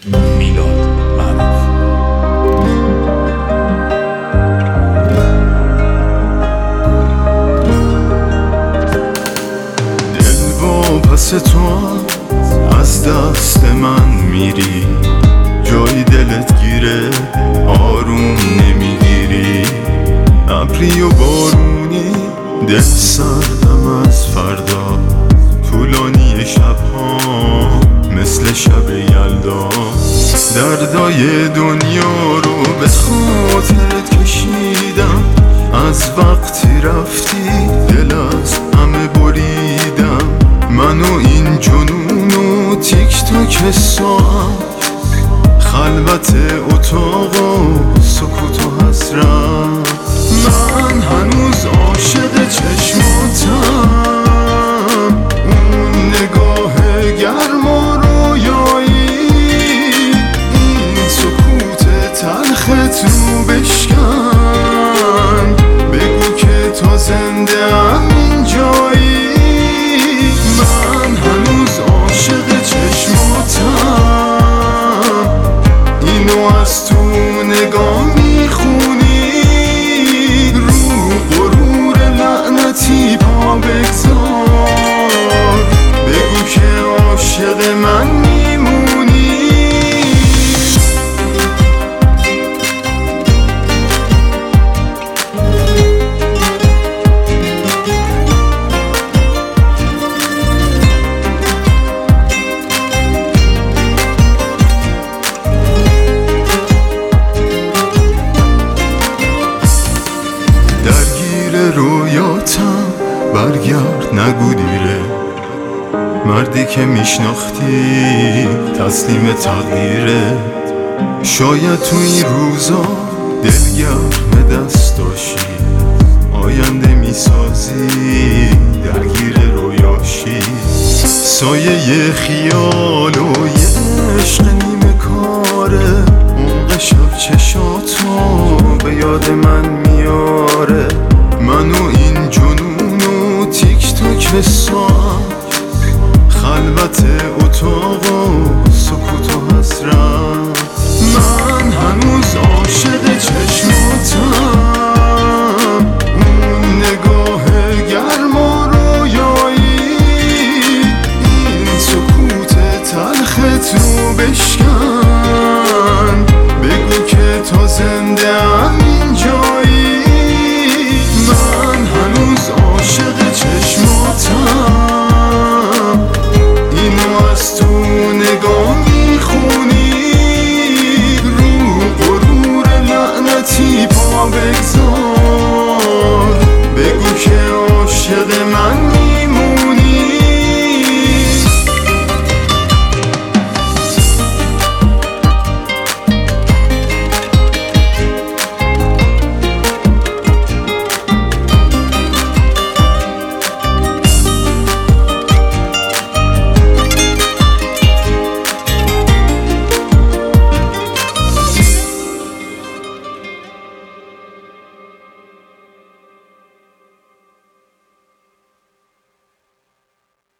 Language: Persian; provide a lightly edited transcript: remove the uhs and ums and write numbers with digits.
میلاد معروف. دل واپس تو از دست من میری، جای دلت گیره آروم نمیگیری. ابری و بارونی دل سردم از فردا، طولانی شبها مثل شب یلدا. دردای دنیا رو به خاطرت کشیدم، از وقتی رفتی دل از همه بریدم. من و این جنون و تیک تاک ساعت، خلوت اتاق و سکوت و حسرت. من هنوز عاشق چشماتم، اون نگاه گرم و رویایی، این سکوت تلخت رو بشکن. بگو که تا زنده ام اینجایی. من هنوز عاشق چشماتم، اینو از تو نگاه میخونی. رو غرور لعنتی پا بگذار، بگو که عاشق من میمونی. رویاتم برگرد نگو دیره، مردی که میشناختی تسلیم تقدیره. شاید تو این روزا دلگرم دست داشتی، آینده میسازی درگیر رویاشی. سایه خیال و یه عشق نیمه کاره، عمق شب چشاتو به یاد من میاره. من و این جنون و تیک تاک ساعت، خلوت اتاق و سکوت و حسرت. من هنوز عاشق چشماتم، اون نگاه گرم و رویایی، این سکوت تلخت رو بشکن.